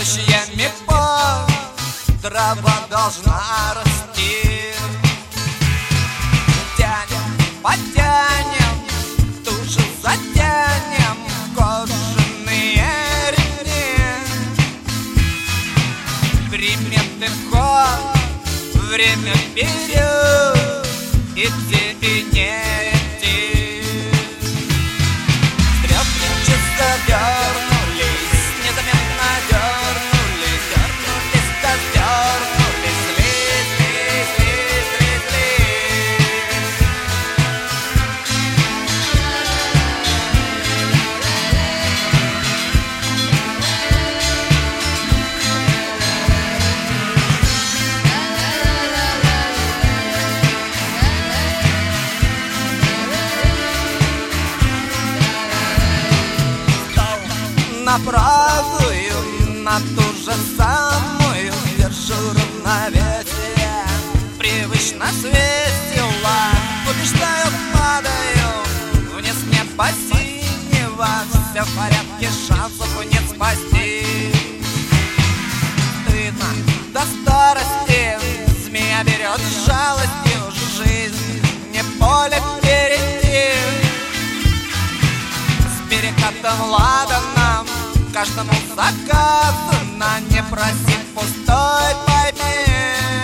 ручьями по трава должна расти. Тянем, потянем, туже затянем кожаные ремни. Приметный ход, время вперед, идти и не идти. Стрелки дернулись, незаметно дернулись, дернулись, да дернулись, слизь, слизь, слизь, слизь, слизь. На правую, на ту же самую держу равновесие. Привычно свесила, побеждаю, падаю вниз неба синего. Все в порядке, шансов нет спасти. Стыдно до старости, змея берет с жалостью. Жизнь не поле впереди, с перекатом ладаном каждому заказано, не проси пустой, пойми.